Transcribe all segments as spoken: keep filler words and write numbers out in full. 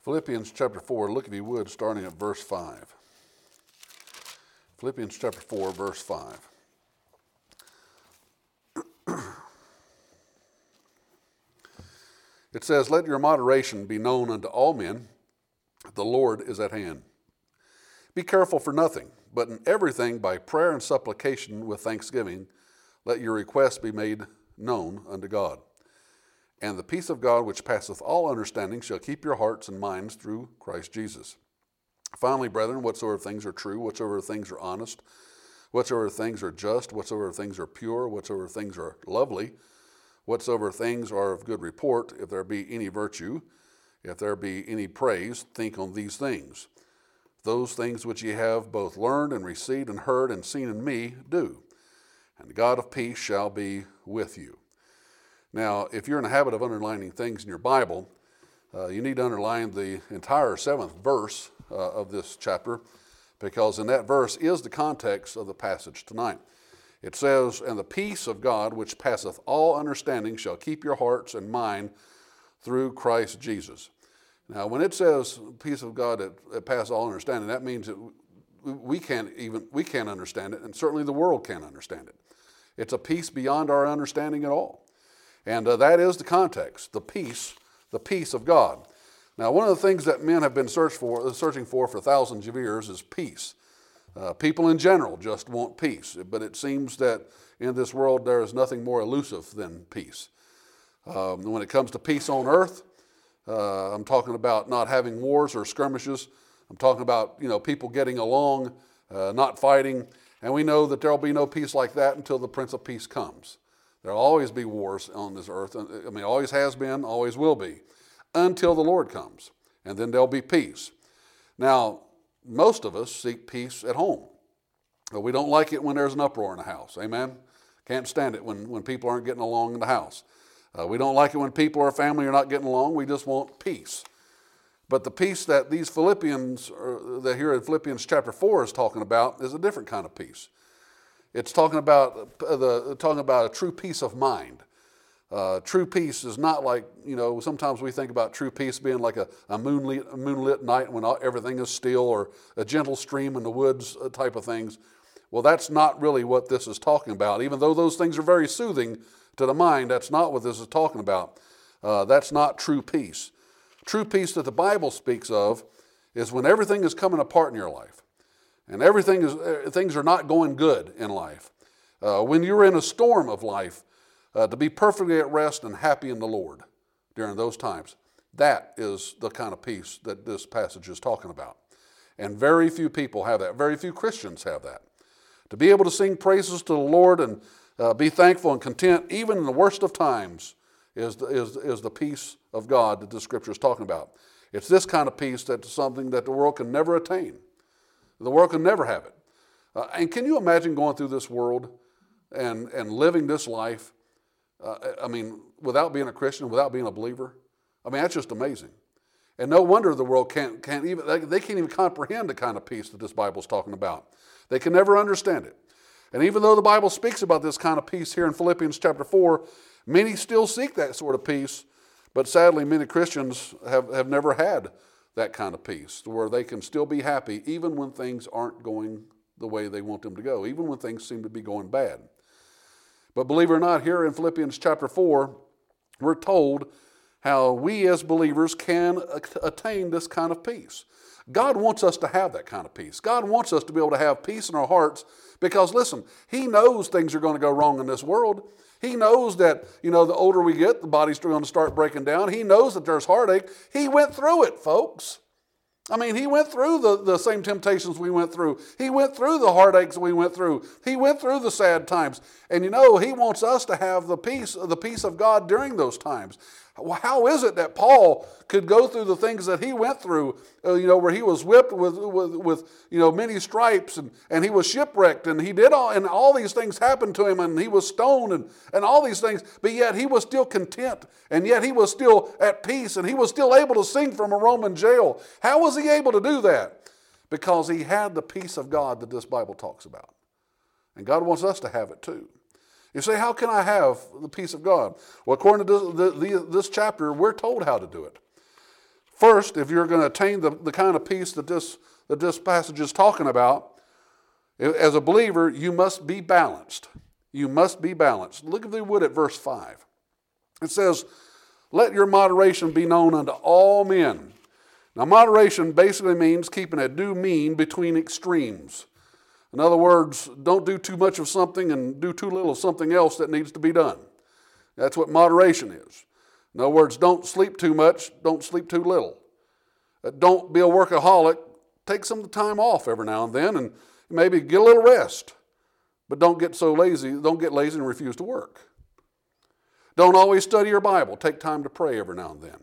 Philippians chapter four, look if you would, starting at verse five. Philippians chapter four, verse five. It says, "Let your moderation be known unto all men, the Lord is at hand. Be careful for nothing, but in everything by prayer and supplication with thanksgiving, let your requests be made known unto God. And the peace of God, which passeth all understanding, shall keep your hearts and minds through Christ Jesus. Finally, brethren, whatsoever things are true, whatsoever things are honest, whatsoever things are just, whatsoever things are pure, whatsoever things are lovely, whatsoever things are of good report, if there be any virtue, if there be any praise, think on these things. Those things which ye have both learned and received and heard and seen in me, do. And the God of peace shall be with you." Now, if you're in the habit of underlining things in your Bible, uh, you need to underline the entire seventh verse uh, of this chapter, because in that verse is the context of the passage tonight. It says, "And the peace of God, which passeth all understanding, shall keep your hearts and mind through Christ Jesus." Now, when it says peace of God that, that passes all understanding, that means that we can't even we can't understand it, and certainly the world can't understand it. It's a peace beyond our understanding at all. And uh, that is the context, the peace, the peace of God. Now, one of the things that men have been search for, searching for for thousands of years is peace. Uh, people in general just want peace, but it seems that in this world there is nothing more elusive than peace. Um, when it comes to peace on earth, uh, I'm talking about not having wars or skirmishes. I'm talking about, you know, people getting along, uh, not fighting, and we know that there will be no peace like that until the Prince of Peace comes. There will always be wars on this earth. I mean, always has been, always will be, until the Lord comes. And then there'll be peace. Now, most of us seek peace at home. But we don't like it when there's an uproar in the house. Amen? Can't stand it when, when people aren't getting along in the house. Uh, we don't like it when people or family are not getting along. We just want peace. But the peace that these Philippians, or that here in Philippians chapter four is talking about is a different kind of peace. It's talking about the talking about a true peace of mind. Uh, true peace is not like, you know, sometimes we think about true peace being like a, a moonlit, a moonlit night when all, everything is still, or a gentle stream in the woods type of things. Well, that's not really what this is talking about. Even though those things are very soothing to the mind, that's not what this is talking about. Uh, that's not true peace. True peace that the Bible speaks of is when everything is coming apart in your life. And everything is, things are not going good in life. Uh, when you're in a storm of life, uh, to be perfectly at rest and happy in the Lord during those times, that is the kind of peace that this passage is talking about. And very few people have that. Very few Christians have that. To be able to sing praises to the Lord and uh, be thankful and content, even in the worst of times, is the, is, is the peace of God that the Scripture is talking about. It's this kind of peace that's something that the world can never attain. The world can never have it. Uh, and can you imagine going through this world and, and living this life, uh, I mean, without being a Christian, without being a believer? I mean, that's just amazing. And no wonder the world can't, can't even, they, they can't even comprehend the kind of peace that this Bible is talking about. They can never understand it. And even though the Bible speaks about this kind of peace here in Philippians chapter four, many still seek that sort of peace, but sadly many Christians have, have never had that kind of peace, where they can still be happy even when things aren't going the way they want them to go, even when things seem to be going bad. But believe it or not, here in Philippians chapter four, we're told how we as believers can attain this kind of peace. God wants us to have that kind of peace. God wants us to be able to have peace in our hearts because, listen, He knows things are going to go wrong in this world. He knows that, you know, the older we get, the body's going to start breaking down. He knows that there's heartache. He went through it, folks. I mean, He went through the, the same temptations we went through. He went through the heartaches we went through. He went through the sad times. And, you know, He wants us to have the peace, the peace of God during those times. How is it that Paul could go through the things that he went through, uh, you know, where he was whipped with, with, with, you know, many stripes, and, and he was shipwrecked, and he did all, and all these things happened to him, and he was stoned, and, and all these things, but yet he was still content, and yet he was still at peace, and he was still able to sing from a Roman jail. How was he able to do that? Because he had the peace of God that this Bible talks about. And God wants us to have it too. You say, how can I have the peace of God? Well, according to this, the, the, this chapter, we're told how to do it. First, if you're going to attain the, the kind of peace that this, that this passage is talking about, as a believer, you must be balanced. You must be balanced. Look if you would at verse five. It says, let your moderation be known unto all men. Now, moderation basically means keeping a due mean between extremes. In other words, don't do too much of something and do too little of something else that needs to be done. That's what moderation is. In other words, don't sleep too much, don't sleep too little. Don't be a workaholic. Take some time off every now and then and maybe get a little rest. But don't get so lazy, don't get lazy and refuse to work. Don't always study your Bible. Take time to pray every now and then.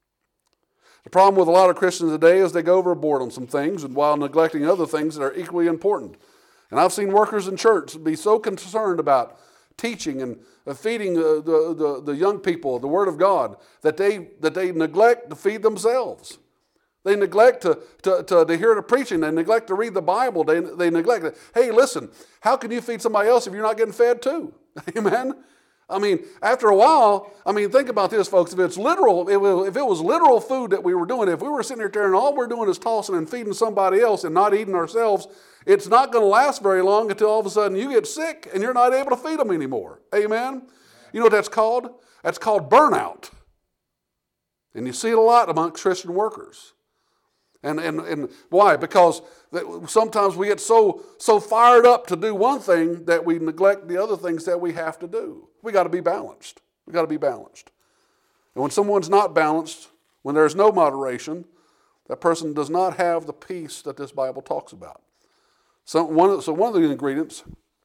The problem with a lot of Christians today is they go overboard on some things and while neglecting other things that are equally important. And I've seen workers in church be so concerned about teaching and feeding the, the, the, the young people the Word of God that they, that they neglect to feed themselves. They neglect to, to, to, to hear the preaching. They neglect to read the Bible. They, they neglect it. Hey, listen, how can you feed somebody else if you're not getting fed too? Amen? I mean, after a while, I mean, think about this, folks. If it's literal, if it was literal food that we were doing, if we were sitting here and all we're doing is tossing and feeding somebody else and not eating ourselves, it's not going to last very long until all of a sudden you get sick and you're not able to feed them anymore. Amen? You know what that's called? That's called burnout. And you see it a lot amongst Christian workers. And, and, and why? Because sometimes we get so, so fired up to do one thing that we neglect the other things that we have to do. We got to be balanced. We got to be balanced. And when someone's not balanced, when there's no moderation, that person does not have the peace that this Bible talks about. So one of, so one of the ingredients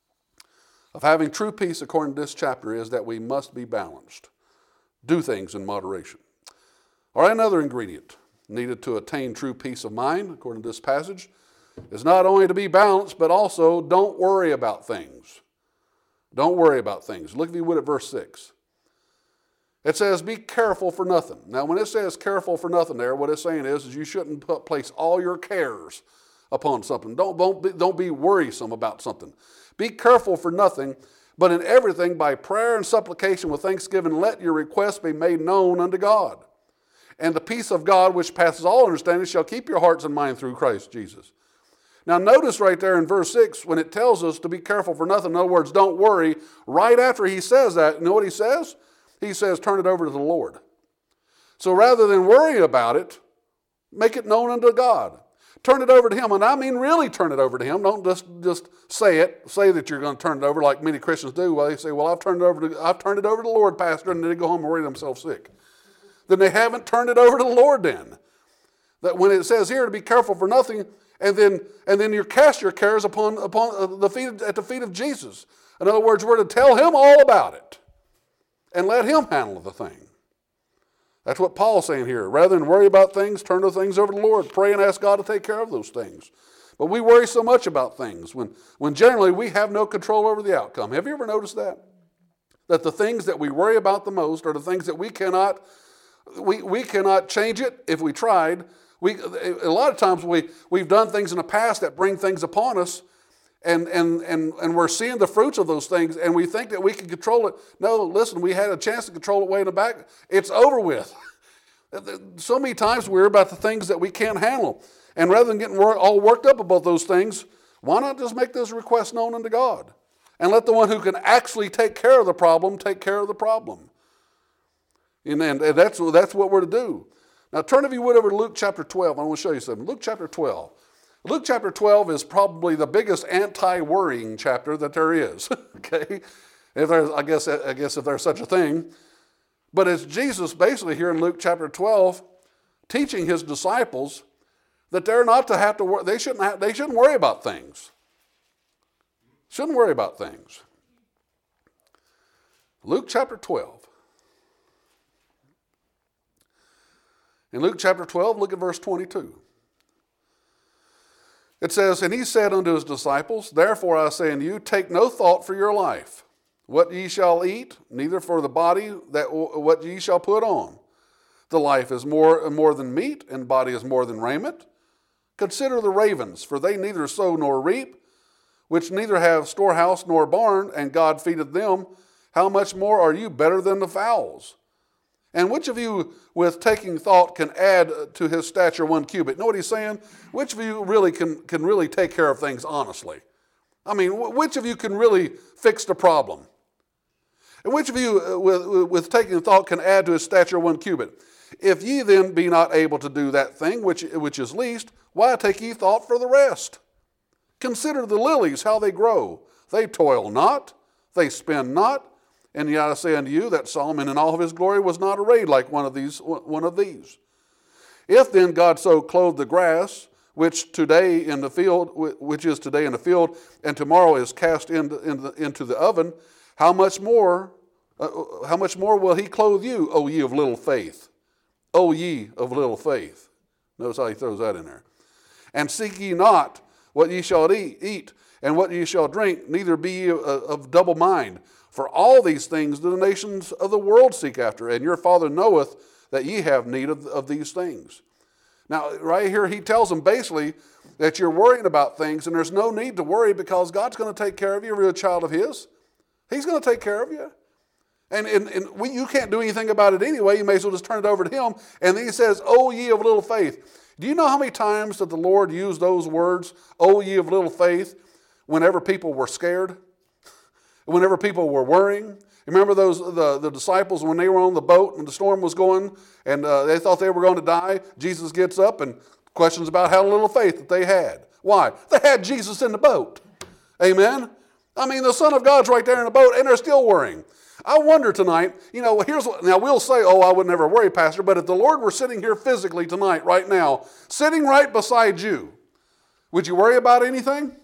of having true peace according to this chapter is that we must be balanced. Do things in moderation. All right, another ingredient needed to attain true peace of mind, according to this passage, is not only to be balanced, but also don't worry about things. Don't worry about things. Look if you would at verse six. It says, be careful for nothing. Now, when it says careful for nothing there, what it's saying is, is you shouldn't put, place all your cares upon something. Don't, don't, be, don't be worrisome about something. Be careful for nothing, but in everything by prayer and supplication with thanksgiving, let your requests be made known unto God. And the peace of God, which passes all understanding, shall keep your hearts and mind through Christ Jesus. Now notice right there in verse six, when it tells us to be careful for nothing, in other words, don't worry, right after he says that, you know what he says? He says, turn it over to the Lord. So rather than worry about it, make it known unto God. Turn it over to him, and I mean really turn it over to him. Don't just, just say it, say that you're going to turn it over like many Christians do. Well, they say, well, I've turned it over to, I've turned it over to the Lord, Pastor, and then they go home and worry themselves sick. Then they haven't turned it over to the Lord then. That when it says here to be careful for nothing, and then and then you cast your cares upon upon the feet at the feet of Jesus. In other words, we're to tell him all about it and let him handle the thing. That's what Paul's saying here. Rather than worry about things, turn those things over to the Lord. Pray and ask God to take care of those things. But we worry so much about things when, when generally we have no control over the outcome. Have you ever noticed that? That the things that we worry about the most are the things that we cannot We we cannot change it if we tried. We a lot of times we we've done things in the past that bring things upon us, and and and and we're seeing the fruits of those things, and we think that we can control it. No, listen, we had a chance to control it way in the back. It's over with. So many times we're about the things that we can't handle, and rather than getting all worked up about those things, why not just make those requests known unto God, and let the one who can actually take care of the problem take care of the problem. And, and that's, that's what we're to do. Now turn, if you would, over to Luke chapter twelve. I want to show you something. Luke chapter twelve. Luke chapter twelve is probably the biggest anti-worrying chapter that there is. Okay? If there's, I guess, I guess if there's such a thing. But it's Jesus basically here in Luke chapter twelve teaching his disciples that they're not to have to worry. They shouldn't have, they shouldn't worry about things. Shouldn't worry about things. Luke chapter twelve. In Luke chapter twelve, look at verse twenty-two. It says, and he said unto his disciples, therefore I say unto you, take no thought for your life, what ye shall eat, neither for the body that what ye shall put on. The life is more, more than meat, and body is more than raiment. Consider the ravens, for they neither sow nor reap, which neither have storehouse nor barn, and God feedeth them. How much more are you better than the fowls? And which of you with taking thought can add to his stature one cubit? Know what he's saying? Which of you really can, can really take care of things honestly? I mean, which of you can really fix the problem? And which of you uh, with, with taking thought can add to his stature one cubit? If ye then be not able to do that thing which, which is least, why take ye thought for the rest? Consider the lilies, how they grow. They toil not, they spin not. And yet I say unto you that Solomon in all of his glory was not arrayed like one of these. One of these. If then God so clothed the grass, which today in the field, which is today in the field, and tomorrow is cast into, into, into the oven, how much more, uh, how much more will he clothe you, O ye of little faith? O ye of little faith. Notice how he throws that in there. And seek ye not what ye shall eat, eat, and what ye shall drink, neither be ye of, of double mind. For all these things do the nations of the world seek after, and your Father knoweth that ye have need of, of these things. Now, right here, he tells them basically that you're worrying about things, and there's no need to worry because God's going to take care of you if you're a child of his. He's going to take care of you. And, and, and we, you can't do anything about it anyway. You may as well just turn it over to him. And then he says, O ye of little faith. Do you know how many times that the Lord used those words, O ye of little faith, whenever people were scared? Whenever people were worrying? Remember those the, the disciples when they were on the boat and the storm was going and uh, they thought they were going to die? Jesus gets up and questions about how little faith that they had. Why? They had Jesus in the boat. Amen? I mean, the Son of God's right there in the boat and they're still worrying. I wonder tonight, you know, here's what, now we'll say, oh, I would never worry, Pastor, but if the Lord were sitting here physically tonight, right now, sitting right beside you, would you worry about anything?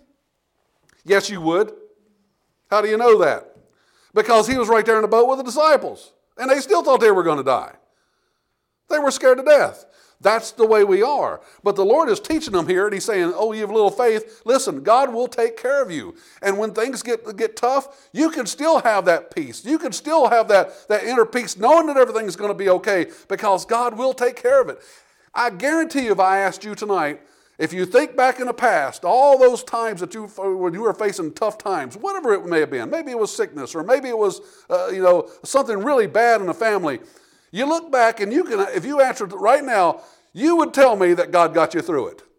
Yes, you would. How do you know that? Because he was right there in the boat with the disciples, and they still thought they were going to die. They were scared to death. That's the way we are. But the Lord is teaching them here, and he's saying, oh, you have little faith. Listen, God will take care of you. And when things get, get tough, you can still have that peace. You can still have that, that inner peace, knowing that everything's going to be okay, because God will take care of it. I guarantee you, if I asked you tonight, if you think back in the past, all those times that you, when you were facing tough times, whatever it may have been, maybe it was sickness, or maybe it was, uh, you know, something really bad in the family. You look back and you can, if you answered right now, you would tell me that God got you through it.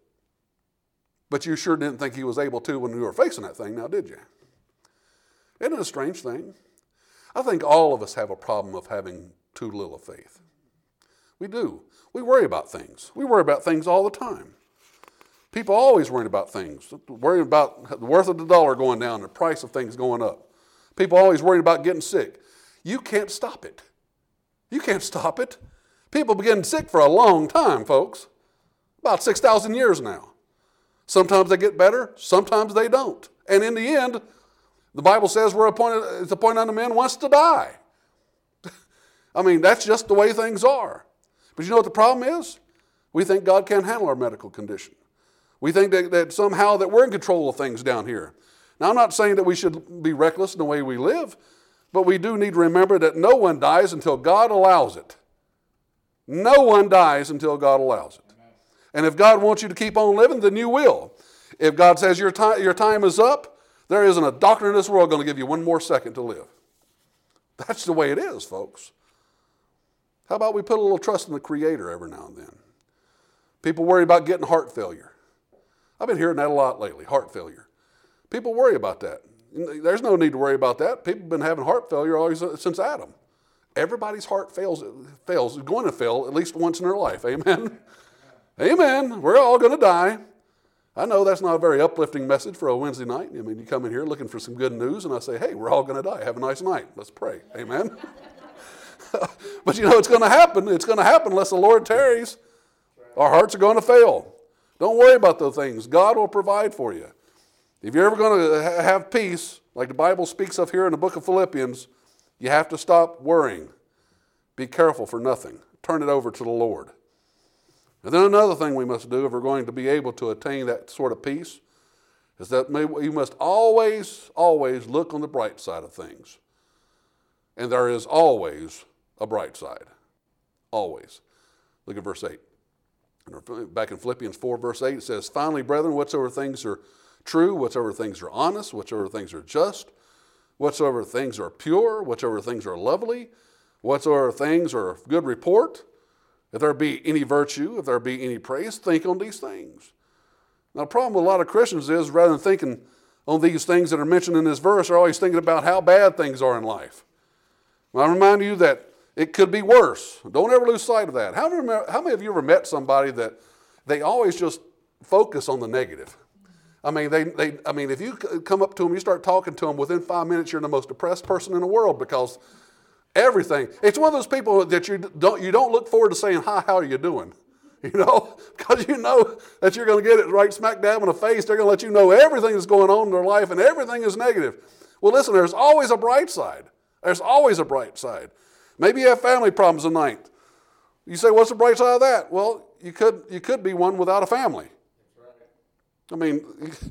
But you sure didn't think he was able to when you were facing that thing now, did you? Isn't it a strange thing? I think all of us have a problem of having too little faith. We do. We worry about things. We worry about things all the time. People are always worrying about things, worrying about the worth of the dollar going down, the price of things going up. People are always worried about getting sick. You can't stop it. You can't stop it. People have been getting sick for a long time, folks. About six thousand years now. Sometimes they get better, sometimes they don't. And in the end, the Bible says we're appointed, it's appointed unto men once to die. I mean, that's just the way things are. But you know what the problem is? We think God can't handle our medical condition. We think that, that somehow that we're in control of things down here. Now, I'm not saying that we should be reckless in the way we live, but we do need to remember that no one dies until God allows it. No one dies until God allows it. And if God wants you to keep on living, then you will. If God says your time, your time is up, there isn't a doctor in this world going to give you one more second to live. That's the way it is, folks. How about we put a little trust in the Creator every now and then? People worry about getting heart failure. I've been hearing that a lot lately, heart failure. People worry about that. There's no need to worry about that. People have been having heart failure always since Adam. Everybody's heart fails, fails, is going to fail at least once in their life. Amen? Amen. We're all going to die. I know that's not a very uplifting message for a Wednesday night. I mean, you come in here looking for some good news, and I say, hey, we're all going to die. Have a nice night. Let's pray. Amen? But you know, it's going to happen. It's going to happen unless the Lord tarries. Our hearts are going to fail. Don't worry about those things. God will provide for you. If you're ever going to have peace, like the Bible speaks of here in the book of Philippians, you have to stop worrying. Be careful for nothing. Turn it over to the Lord. And then another thing we must do if we're going to be able to attain that sort of peace is that we must always, always look on the bright side of things. And there is always a bright side. Always. Look at verse eight. Back in Philippians four, verse eight, it says, finally, brethren, whatsoever things are true, whatsoever things are honest, whatsoever things are just, whatsoever things are pure, whatsoever things are lovely, Whatsoever things are of good report, if there be any virtue, if there be any praise, think on these things. Now, the problem with a lot of Christians is rather than thinking on these things that are mentioned in this verse, they're always thinking about how bad things are in life. I remind you that it could be worse. Don't ever lose sight of that. How many, how many of you ever met somebody that they always just focus on the negative? I mean, they, they, I mean, if you come up to them, you start talking to them, within five minutes, you're the most depressed person in the world because everything. It's one of those people that you don't, you don't look forward to saying, hi, how are you doing? You know, because you know that you're going to get it right smack dab in the face. They're going to let you know everything that's going on in their life and everything is negative. Well, listen, there's always a bright side. There's always a bright side. Maybe you have family problems tonight. You say, what's the bright side of that? Well, you could you could be one without a family. I mean,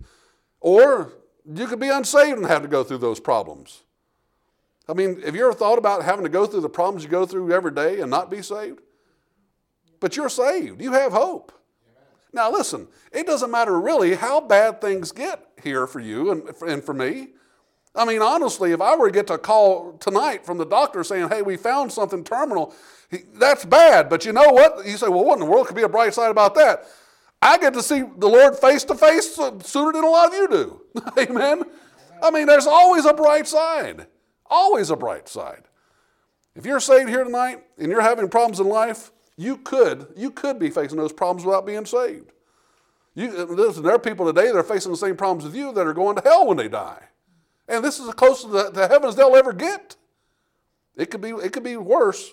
or you could be unsaved and have to go through those problems. I mean, have you ever thought about having to go through the problems you go through every day and not be saved? But you're saved. You have hope. Now listen, it doesn't matter really how bad things get here for you and, and for me. I mean, honestly, if I were to get a call tonight from the doctor saying, hey, we found something terminal, that's bad. But you know what? You say, well, what in the world could be a bright side about that? I get to see the Lord face to face sooner than a lot of you do. Amen? I mean, there's always a bright side. Always a bright side. If you're saved here tonight and you're having problems in life, you could, you could be facing those problems without being saved. You, listen, there are people today that are facing the same problems as you that are going to hell when they die. And this is as close to, the, to heaven as they'll ever get. It could be, it could be worse.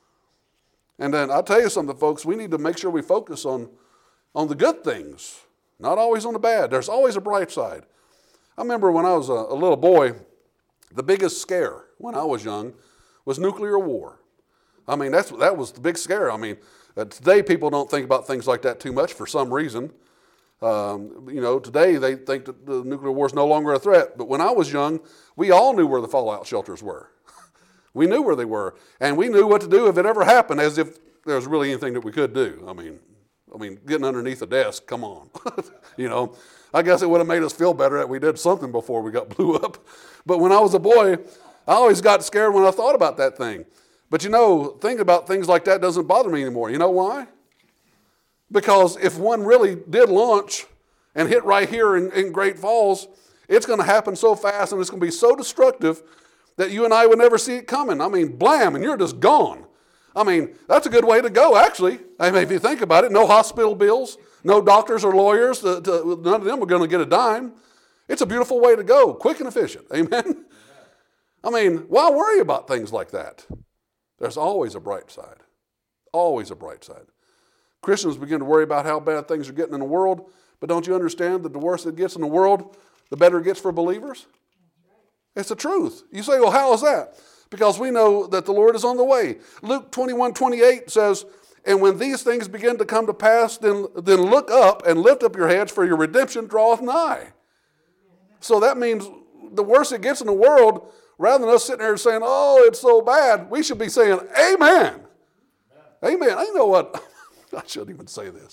And then I'll tell you something, folks, we need to make sure we focus on, on the good things, not always on the bad. There's always a bright side. I remember when I was a, a little boy, the biggest scare when I was young was nuclear war. I mean, that's, that was the big scare. I mean, uh, today people don't think about things like that too much for some reason. Um, you know, today they think that the nuclear war is no longer a threat. But when I was young, we all knew where the fallout shelters were. We knew where they were. And we knew what to do if it ever happened, as if there was really anything that we could do. I mean, I mean, getting underneath a desk, come on. You know, I guess it would have made us feel better that we did something before we got blew up. But when I was a boy, I always got scared when I thought about that thing. But you know, thinking about things like that doesn't bother me anymore. You know why? Because if one really did launch and hit right here in, in Great Falls, it's going to happen so fast and it's going to be so destructive that you and I would never see it coming. I mean, blam, and you're just gone. I mean, that's a good way to go, actually. I mean, if you think about it, no hospital bills, no doctors or lawyers, to, to, none of them are going to get a dime. It's a beautiful way to go, quick and efficient. Amen? I mean, why worry about things like that? There's always a bright side. Always a bright side. Christians begin to worry about how bad things are getting in the world, but don't you understand that the worse it gets in the world, the better it gets for believers? It's the truth. You say, well, how is that? Because we know that the Lord is on the way. Luke twenty-one twenty-eight says, and when these things begin to come to pass, then, then look up and lift up your heads, for your redemption draweth nigh. So that means the worse it gets in the world, rather than us sitting there saying, oh, it's so bad, we should be saying, amen. Amen. Amen. You know what? I shouldn't even say this.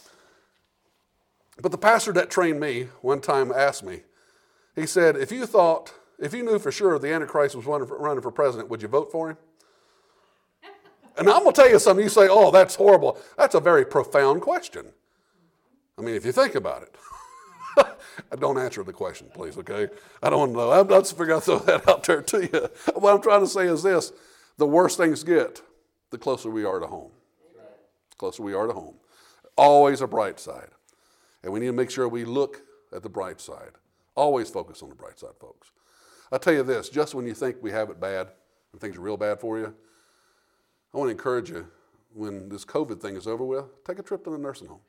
But the pastor that trained me one time asked me, he said, if you thought, if you knew for sure the Antichrist was running for, running for president, would you vote for him? And I'm going to tell you something. You say, oh, that's horrible. That's a very profound question. I mean, if you think about it. Don't answer the question, please, okay? I don't want to know. I'm not figuring to throw that out there to you. What I'm trying to say is this. The worse things get, the closer we are to home. The closer we are to home. Always a bright side. And we need to make sure we look at the bright side. Always focus on the bright side, folks. I'll tell you this, just when you think we have it bad and things are real bad for you, I want to encourage you, when this COVID thing is over with, take a trip to the nursing home.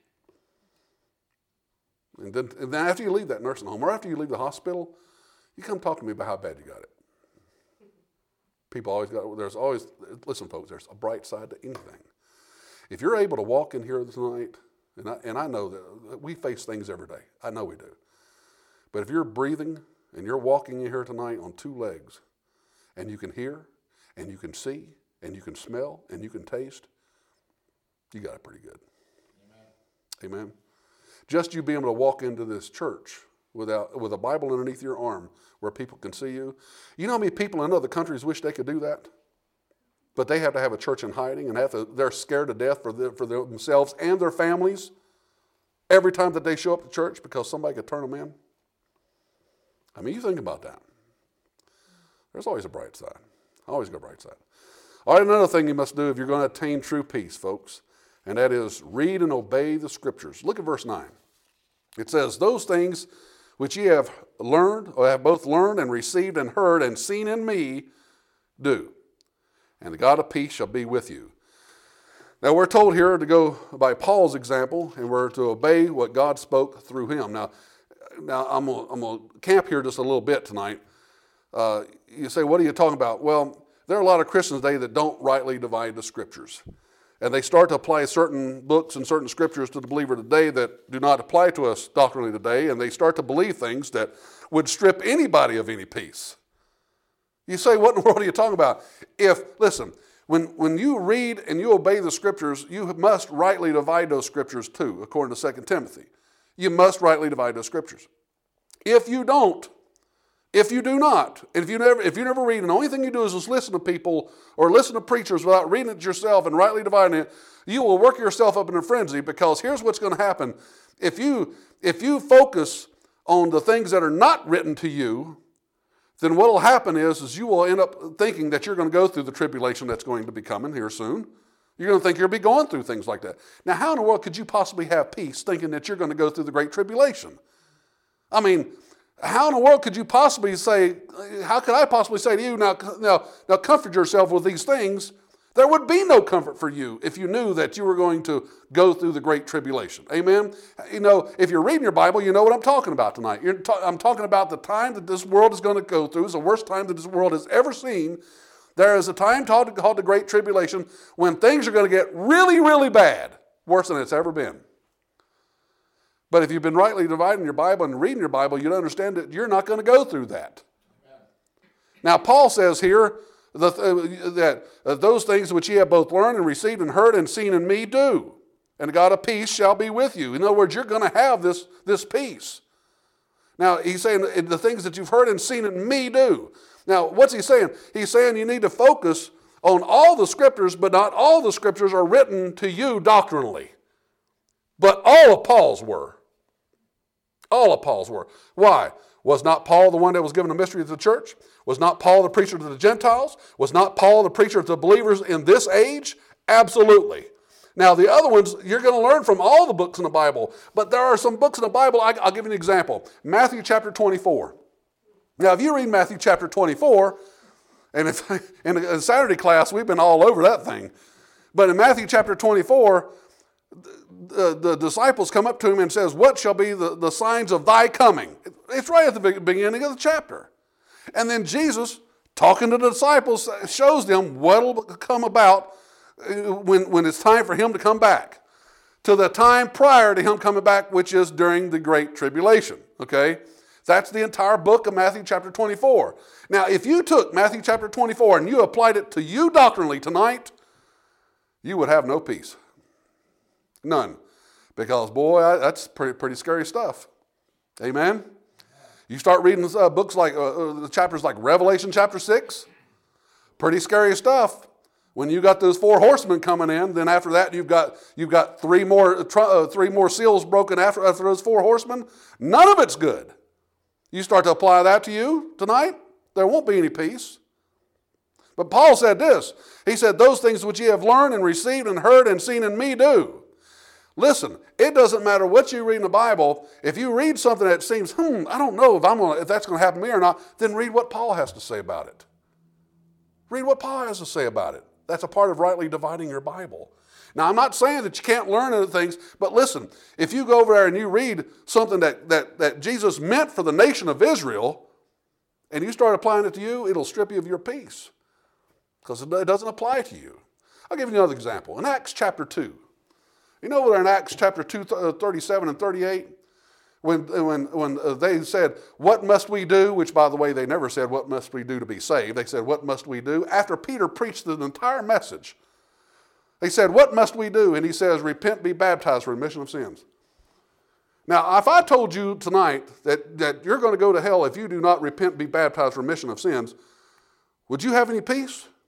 And then, and then after you leave that nursing home or after you leave the hospital, you come talk to me about how bad you got it. People always got, there's always, listen folks, there's a bright side to anything. If you're able to walk in here tonight, and I, and I know that we face things every day. I know we do. But if you're breathing and you're walking in here tonight on two legs, and you can hear, and you can see, and you can smell, and you can taste, you got it pretty good. Amen. Amen. Just you being able to walk into this church without, with a Bible underneath your arm where people can see you. You know how many people in other countries wish they could do that? but they have to have a church in hiding, and have to, they're scared to death for, the, for themselves and their families every time that they show up to church because somebody could turn them in. I mean, you think about that. There's always a bright side. Always got a bright side. All right, another thing you must do if you're going to attain true peace, folks, and that is read and obey the Scriptures. Look at verse nine. It says, those things which ye have learned, or have both learned and received and heard and seen in me, do. And the God of peace shall be with you. Now we're told here to go by Paul's example, and we're to obey what God spoke through him. Now, now I'm going I'm to camp here just a little bit tonight. Uh, you say, what are you talking about? Well, there are a lot of Christians today that don't rightly divide the Scriptures. And they start to apply certain books and certain Scriptures to the believer today that do not apply to us doctrinally today, and they start to believe things that would strip anybody of any peace. You say, what in the world are you talking about? If, listen, when, when you read and you obey the Scriptures, you must rightly divide those Scriptures too, according to Second Timothy. You must rightly divide those Scriptures. If you don't, if you do not, and if you never if you never read, and the only thing you do is just listen to people or listen to preachers without reading it yourself and rightly dividing it, you will work yourself up in a frenzy, because here's what's going to happen. If you if you focus on the things that are not written to you, then what will happen is, is you will end up thinking that you're going to go through the tribulation that's going to be coming here soon. You're going to think you'll be going through things like that. Now, how in the world could you possibly have peace thinking that you're going to go through the great tribulation? I mean, how in the world could you possibly say, how could I possibly say to you, now, now, now comfort yourself with these things? There would be no comfort for you if you knew that you were going to go through the great tribulation. Amen? You know, if you're reading your Bible, you know what I'm talking about tonight. You're ta- I'm talking about the time that this world is going to go through. It's the worst time that this world has ever seen. There is a time called, called the Great Tribulation when things are going to get really, really bad, worse than it's ever been. But if you've been rightly dividing your Bible and reading your Bible, you'd understand that you're not going to go through that. Amen. Now, Paul says here that, uh, that uh, those things which ye have both learned and received and heard and seen in me, do. And the God of peace shall be with you. In other words, you're going to have this, this peace. Now, he's saying the things that you've heard and seen in me, do. Now, what's he saying? He's saying you need to focus on all the Scriptures, but not all the Scriptures are written to you doctrinally. But all of Paul's were. All of Paul's were. Why? Was not Paul the one that was given a mystery to the church? Was not Paul the preacher to the Gentiles? Was not Paul the preacher to the believers in this age? Absolutely. Now, the other ones, you're going to learn from all the books in the Bible. But there are some books in the Bible, I'll give you an example. Matthew chapter twenty-four. Now, if you read Matthew chapter twenty-four, and if, in a Saturday class, we've been all over that thing. But in Matthew chapter twenty-four, The, the disciples come up to him and says, what shall be the, the signs of thy coming? It's right at the beginning of the chapter. And then Jesus, talking to the disciples, shows them what will come about when, when it's time for him to come back. To the time prior to him coming back, which is during the Great Tribulation. Okay? That's the entire book of Matthew chapter twenty-four. Now, if you took Matthew chapter twenty-four and you applied it to you doctrinally tonight, you would have no peace. None. Because, boy, that's pretty pretty scary stuff. Amen? You start reading uh, books like, uh, chapters like Revelation chapter six. Pretty scary stuff. When you got those four horsemen coming in, then after that you've got you've got three more uh, three more seals broken after, after those four horsemen. None of it's good. You start to apply that to you tonight, there won't be any peace. But Paul said this. He said, those things which ye have learned and received and heard and seen in me, do. Listen, it doesn't matter what you read in the Bible. If you read something that seems, hmm, I don't know if I'm gonna, if that's going to happen to me or not, then read what Paul has to say about it. Read what Paul has to say about it. That's a part of rightly dividing your Bible. Now, I'm not saying that you can't learn other things, but listen, if you go over there and you read something that, that, that Jesus meant for the nation of Israel, and you start applying it to you, it'll strip you of your peace, because it doesn't apply to you. I'll give you another example. In Acts chapter two, you know where in Acts chapter two, thirty-seven and thirty-eight, when, when, when they said, what must we do? Which, by the way, they never said, what must we do to be saved? They said, what must we do? After Peter preached the entire message, they said, what must we do? And he says, repent, be baptized for remission of sins. Now, if I told you tonight that, that you're going to go to hell if you do not repent, be baptized for remission of sins, would you have any peace?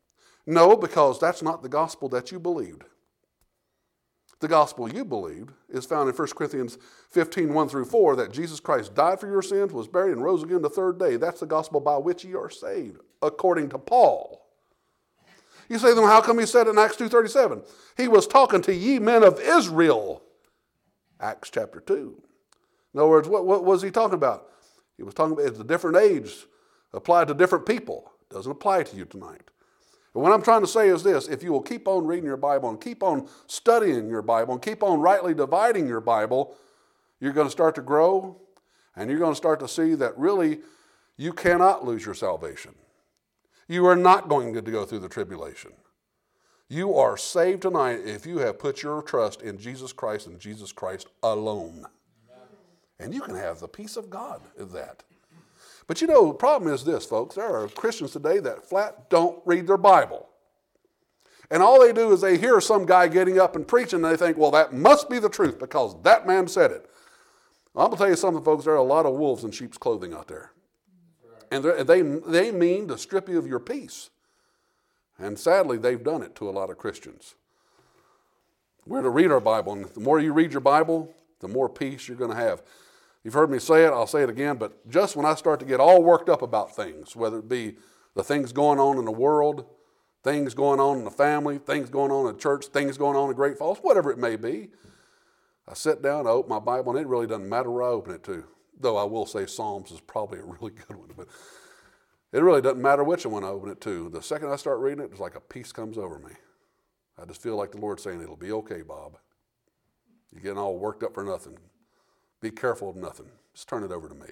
No, because that's not the gospel that you believed. The gospel you believed is found in First Corinthians fifteen, one through four, that Jesus Christ died for your sins, was buried, and rose again the third day. That's the gospel by which ye are saved, according to Paul. You say, then how come he said it in Acts two thirty-seven? He was talking to ye men of Israel. Acts chapter two. In other words, what, what was he talking about? He was talking about it's a different age, applied to different people. Doesn't apply to you tonight. But what I'm trying to say is this: if you will keep on reading your Bible and keep on studying your Bible and keep on rightly dividing your Bible, you're going to start to grow, and you're going to start to see that really you cannot lose your salvation. You are not going to go through the tribulation. You are saved tonight if you have put your trust in Jesus Christ and Jesus Christ alone. And you can have the peace of God in that. But you know, the problem is this, folks. There are Christians today that flat don't read their Bible. And all they do is they hear some guy getting up and preaching, and they think, well, that must be the truth because that man said it. I'm going to tell you something, folks. There are a lot of wolves in sheep's clothing out there. And they, they mean to strip you of your peace. And sadly, they've done it to a lot of Christians. We're to read our Bible, and the more you read your Bible, the more peace you're going to have. You've heard me say it, I'll say it again, but just when I start to get all worked up about things, whether it be the things going on in the world, things going on in the family, things going on in the church, things going on in Great Falls, whatever it may be, I sit down, I open my Bible, and it really doesn't matter where I open it to. Though I will say Psalms is probably a really good one, but it really doesn't matter which one I open it to. The second I start reading it, it's like a peace comes over me. I just feel like the Lord saying, it'll be okay, Bob. You're getting all worked up for nothing. Be careful of nothing. Just turn it over to me.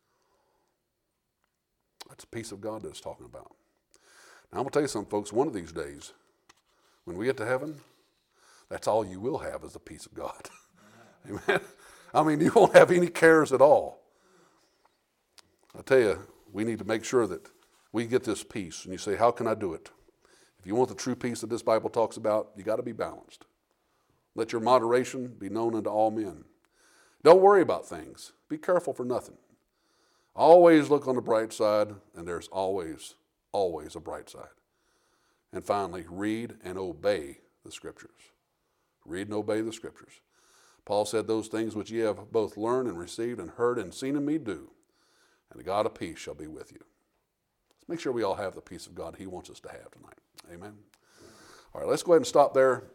That's the peace of God that it's talking about. Now, I'm going to tell you something, folks. One of these days, when we get to heaven, that's all you will have is the peace of God. Amen. I mean, you won't have any cares at all. I tell you, we need to make sure that we get this peace. And you say, how can I do it? If you want the true peace that this Bible talks about, you got to be balanced. Let your moderation be known unto all men. Don't worry about things. Be careful for nothing. Always look on the bright side, and there's always, always a bright side. And finally, read and obey the Scriptures. Read and obey the Scriptures. Paul said, those things which ye have both learned and received and heard and seen in me do, and the God of peace shall be with you. Let's make sure we all have the peace of God he wants us to have tonight. Amen. All right, let's go ahead and stop there.